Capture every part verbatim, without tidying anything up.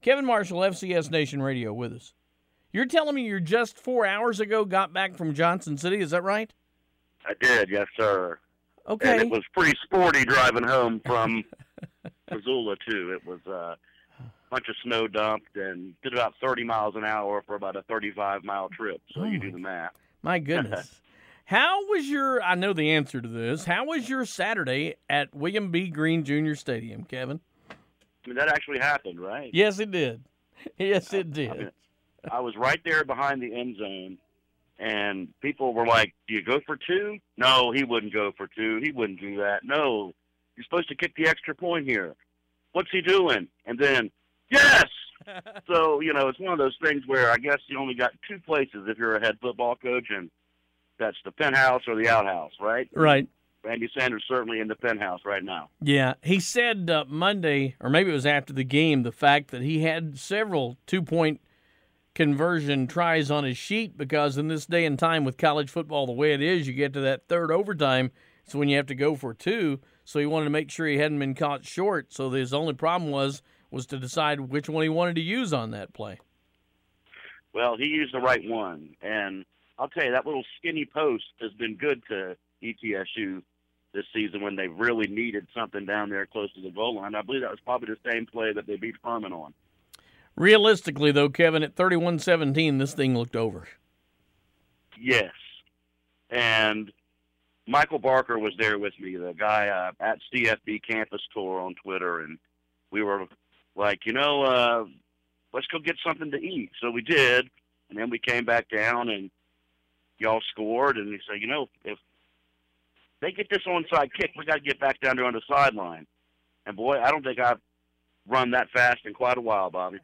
Kevin Marshall, F C S Nation Radio, with us. You're telling me you just four hours ago got back from Johnson City, is that right? I did, yes, sir. Okay. And it was pretty sporty driving home from Missoula, too. It was uh, a bunch of snow dumped and did about thirty miles an hour for about a thirty-five mile trip, so oh you do the math. My goodness. How was your, I know the answer to this, how was your Saturday at William B. Green Junior Stadium, Kevin? I mean, that actually happened, right? Yes, it did. Yes, it did. I, mean, I was right there behind the end zone, and people were like, do you go for two? No, he wouldn't go for two. He wouldn't do that. No, you're supposed to kick the extra point here. What's he doing? And then, yes! So, you know, it's one of those things where I guess you only got two places if you're a head football coach, and that's the penthouse or the outhouse, right? Right. Randy Sanders certainly in the penthouse right now. Yeah, he said uh, Monday, or maybe it was after the game, the fact that he had several two-point conversion tries on his sheet because in this day and time with college football the way it is, you get to that third overtime, it's when you have to go for two. So he wanted to make sure he hadn't been caught short. So his only problem was was to decide which one he wanted to use on that play. Well, he used the right one, and I'll tell you, that little skinny post has been good to E T S U this season when they really needed something down there close to the goal line. I believe that was probably the same play that they beat Furman on. Realistically, though, Kevin, at thirty-one seventeen, this thing looked over. Yes. And Michael Barker was there with me, the guy uh, at C F B Campus Tour on Twitter, and we were like, you know, uh, let's go get something to eat. So we did, and then we came back down, and y'all scored, and he said, you know, if they get this onside kick, we got to get back down there on the sideline. And, boy, I don't think I've run that fast in quite a while, Bobby.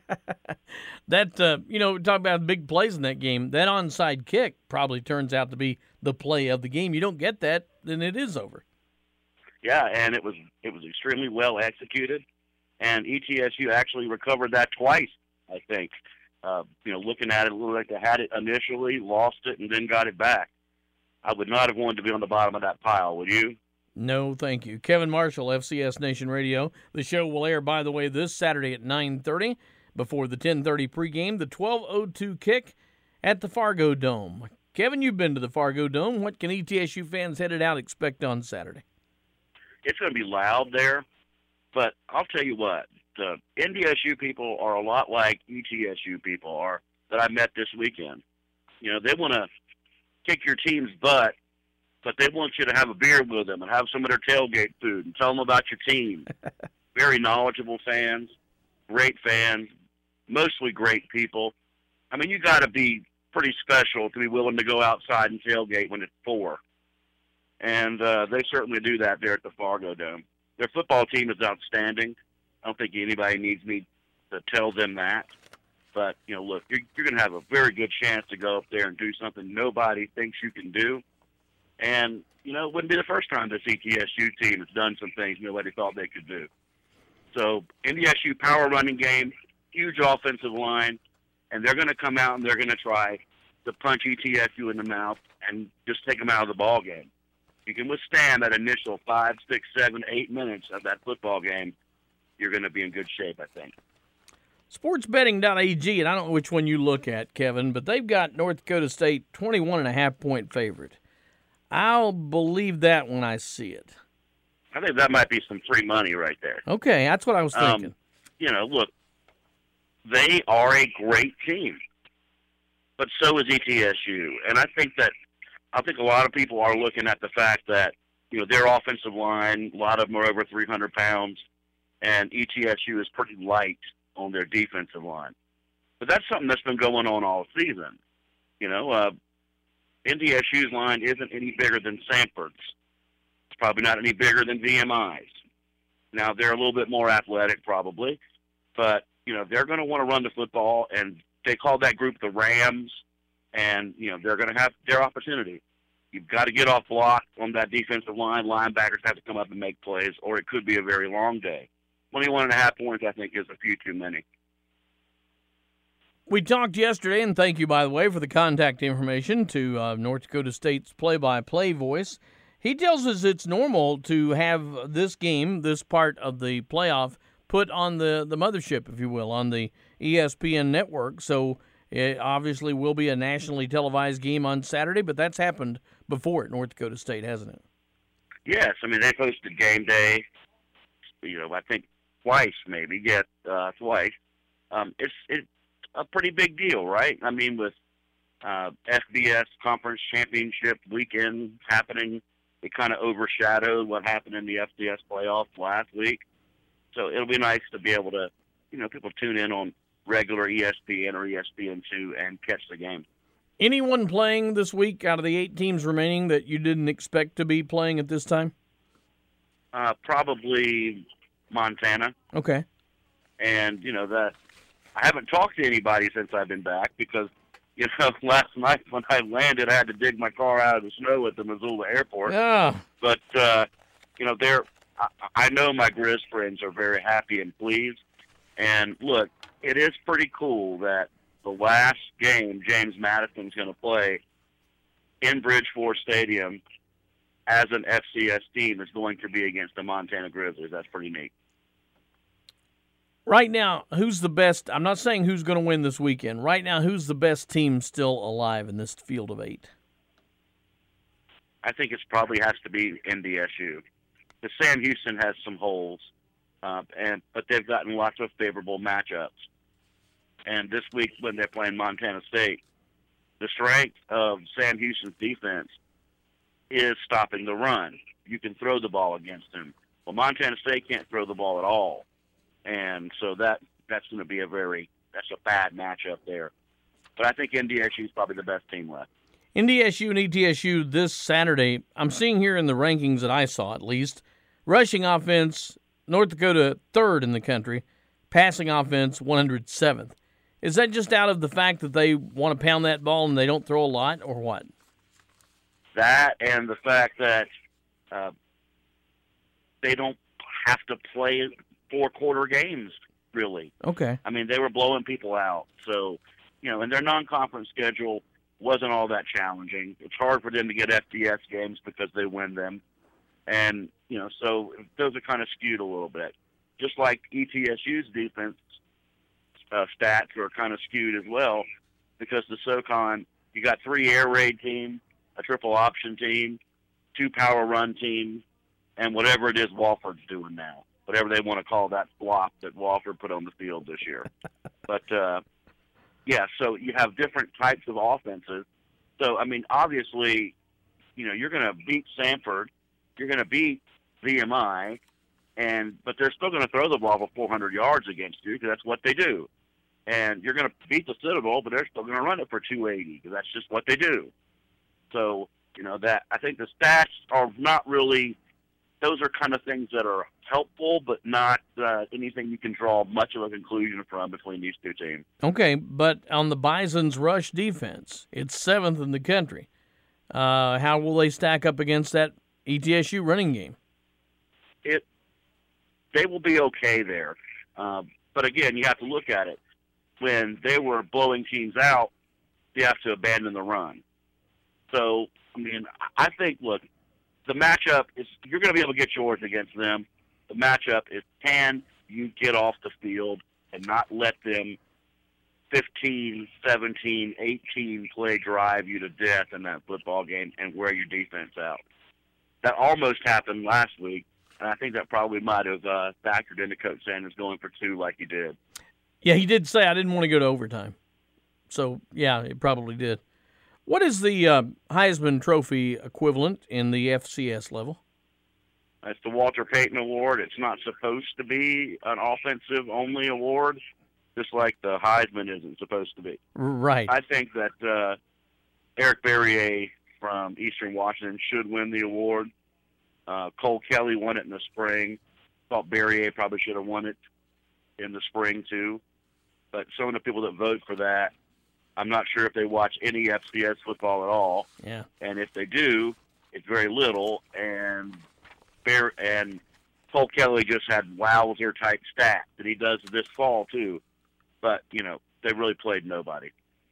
that, uh, you know, talk about big plays in that game. That onside kick probably turns out to be the play of the game. You don't get that, then it is over. Yeah, and it was it was extremely well executed, and E T S U actually recovered that twice, I think. Uh, you know, looking at it, it looked like they had it initially, lost it, and then got it back. I would not have wanted to be on the bottom of that pile, would you? No, thank you. Kevin Marshall, F C S Nation Radio. The show will air, by the way, this Saturday at nine thirty. Before the ten thirty pregame, the twelve oh two kick at the Fargo Dome. Kevin, you've been to the Fargo Dome. What can E T S U fans headed out expect on Saturday? It's going to be loud there, but I'll tell you what, the N D S U people are a lot like E T S U people are that I met this weekend. You know, they want to kick your team's butt, but they want you to have a beer with them and have some of their tailgate food and tell them about your team. Very knowledgeable fans, great fans, mostly great people. I mean, you got to be pretty special to be willing to go outside and tailgate when it's four. And uh, they certainly do that there at the Fargo Dome. Their football team is outstanding. I don't think anybody needs me to tell them that. But, you know, look, you're, you're going to have a very good chance to go up there and do something nobody thinks you can do. And, you know, it wouldn't be the first time this E T S U team has done some things nobody thought they could do. So, N D S U power running game, huge offensive line, and they're going to come out and they're going to try to punch E T S U in the mouth and just take them out of the ball game. You can withstand that initial five, six, seven, eight minutes of that football game, you're going to be in good shape, I think. sports betting dot a g, and I don't know which one you look at, Kevin, but they've got North Dakota State twenty-one and a half point favorite. I'll believe that when I see it. I think that might be some free money right there. Okay, that's what I was thinking. Um, you know, look, they are a great team, but so is E T S U. And I think that I think a lot of people are looking at the fact that, you know, their offensive line, a lot of them are over three hundred pounds, and E T S U is pretty light on their defensive line. But that's something that's been going on all season. You know, uh, N D S U's line isn't any bigger than Sanford's. It's probably not any bigger than V M I's. Now, they're a little bit more athletic probably, but, you know, they're going to want to run the football, and they call that group the Rams, and, you know, they're going to have their opportunity. You've got to get off block on that defensive line. Linebackers have to come up and make plays, or it could be a very long day. twenty-one and a half points, I think, is a few too many. We talked yesterday, and thank you, by the way, for the contact information to uh, North Dakota State's play-by-play voice. He tells us it's normal to have this game, this part of the playoff, put on the, the mothership, if you will, on the E S P N network. So it obviously will be a nationally televised game on Saturday, but that's happened before at North Dakota State, hasn't it? Yes, I mean, they hosted game day, you know, I think twice maybe, yeah, uh, twice. Um, it's, it's a pretty big deal, right? I mean, with uh, F B S Conference Championship weekend happening, it kind of overshadowed what happened in the F C S playoffs last week. So it'll be nice to be able to, you know, people tune in on regular E S P N or E S P N two and catch the game. Anyone playing this week out of the eight teams remaining that you didn't expect to be playing at this time? Uh, probably Montana. Okay. And, you know, that I haven't talked to anybody since I've been back because, you know, last night when I landed, I had to dig my car out of the snow at the Missoula airport. Yeah. But, uh, you know, they're, I, I know my Grizz friends are very happy and pleased. And, look, it is pretty cool that the last game James Madison's going to play in Bridgeport Stadium as an F C S team is going to be against the Montana Grizzlies. That's pretty neat. Right now, who's the best? I'm not saying who's going to win this weekend. Right now, who's the best team still alive in this field of eight? I think it probably has to be N D S U. The Sam Houston has some holes, uh, and but they've gotten lots of favorable matchups. And this week when they're playing Montana State, the strength of Sam Houston's defense is stopping the run. You can throw the ball against them. Well, Montana State can't throw the ball at all. And so that that's going to be a very, that's a bad matchup there. But I think N D S U is probably the best team left. N D S U and E T S U this Saturday, I'm seeing here in the rankings that I saw at least, rushing offense, North Dakota third in the country, passing offense one hundred seventh. Is that just out of the fact that they want to pound that ball and they don't throw a lot, or what? That and the fact that uh, they don't have to play four-quarter games, really. Okay. I mean, they were blowing people out. So, you know, and their non-conference schedule wasn't all that challenging. It's hard for them to get F B S games because they win them. And, you know, so those are kind of skewed a little bit. Just like E T S U's defense uh, stats are kind of skewed as well because the SoCon, you got three air raid teams, a triple option team, two power run teams, and whatever it is Wofford's doing now. Whatever they want to call that flop that Wofford put on the field this year. But, uh, yeah, so you have different types of offenses. So, I mean, obviously, you know, you're going to beat Sanford. You're going to beat V M I, and but they're still going to throw the ball for four hundred yards against you because that's what they do. And you're going to beat the Citadel, but they're still going to run it for two eighty because that's just what they do. So, you know, that I think the stats are not really – those are kind of things that are helpful, but not uh, anything you can draw much of a conclusion from between these two teams. Okay, but on the Bison's rush defense, it's seventh in the country. Uh, how will they stack up against that E T S U running game? It they will be okay there, um, but again, you have to look at it. When they were blowing teams out, you have to abandon the run. So, I mean, I think, look, the matchup is you're going to be able to get yours against them. The matchup is can you get off the field and not let them fifteen, seventeen, eighteen play drive you to death in that football game and wear your defense out. That almost happened last week, and I think that probably might have uh, factored into Coach Sanders going for two like he did. Yeah, he did say I didn't want to go to overtime. So, yeah, it probably did. What is the uh, Heisman Trophy equivalent in the F C S level? It's the Walter Payton Award. It's not supposed to be an offensive-only award, just like the Heisman isn't supposed to be. Right. I think that uh, Eric Barrier from Eastern Washington should win the award. Uh, Cole Kelly won it in the spring. Thought Barrier probably should have won it in the spring, too. But some of the people that vote for that, I'm not sure if they watch any F C S football at all. Yeah. And if they do, it's very little. And Bear and Cole Kelly just had wowzer type stats that he does this fall too. But, you know, they really played nobody.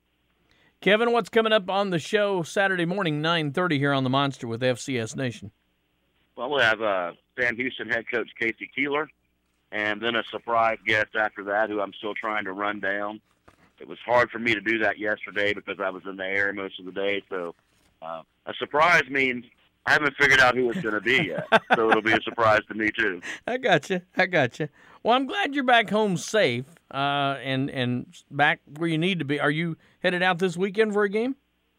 Kevin, what's coming up on the show Saturday morning, nine thirty here on The Monster with F C S Nation? Well, we'll have uh, Sam Houston head coach Casey Keeler. and then a surprise guest after that who I'm still trying to run down. It was hard for me to do that yesterday because I was in the air most of the day. So uh, a surprise means I haven't figured out who it's going to be yet. So it'll be a surprise to me, too. I got you. I got you. Well, I'm glad you're back home safe uh, and, and back where you need to be. Are you headed out this weekend for a game?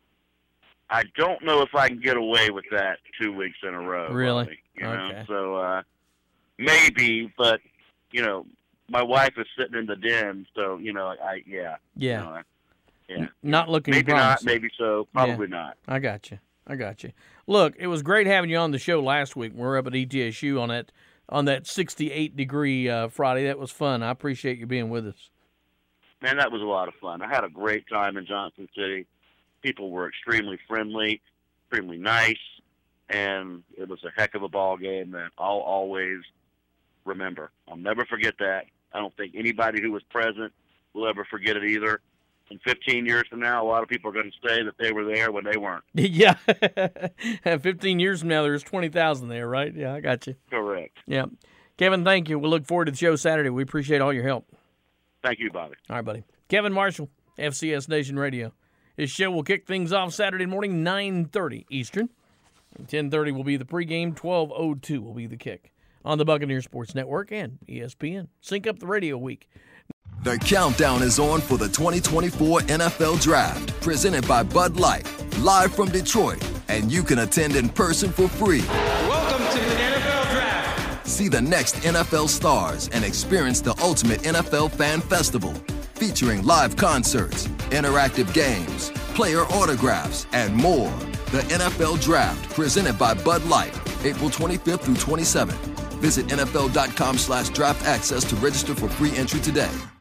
I don't know if I can get away with that two weeks in a row. Really? Bobby, you know? Okay. So uh, maybe, but, you know, my wife is sitting in the den, so, you know, I, yeah. Yeah. You know, I, yeah. Not looking Maybe promising. not, maybe so, probably Yeah. not. I got you. I got you. Look, it was great having you on the show last week. We were up at E T S U on that on that sixty-eight degree uh, Friday. That was fun. I appreciate you being with us. Man, that was a lot of fun. I had a great time in Johnson City. People were extremely friendly, extremely nice, and it was a heck of a ball game that I'll always remember. I'll never forget that. I don't think anybody who was present will ever forget it either. In fifteen years from now, a lot of people are going to say that they were there when they weren't. Yeah. fifteen years from now, there's twenty thousand there, right? Yeah, I got you. Correct. Yeah. Kevin, thank you. We'll look forward to the show Saturday. We appreciate all your help. Thank you, Bobby. All right, buddy. Kevin Marshall, F C S Nation Radio. His show will kick things off Saturday morning, nine thirty Eastern. ten thirty will be the pregame. twelve oh two will be the kick on the Buccaneer Sports Network and E S P N. Sync up the radio week. The countdown is on for the twenty twenty-four N F L Draft, presented by Bud Light, live from Detroit, and you can attend in person for free. Welcome to the N F L Draft. See the next N F L stars and experience the ultimate N F L fan festival, featuring live concerts, interactive games, player autographs, and more. The N F L Draft, presented by Bud Light, April twenty-fifth through twenty-seventh. Visit N F L dot com slash draft access to register for free entry today.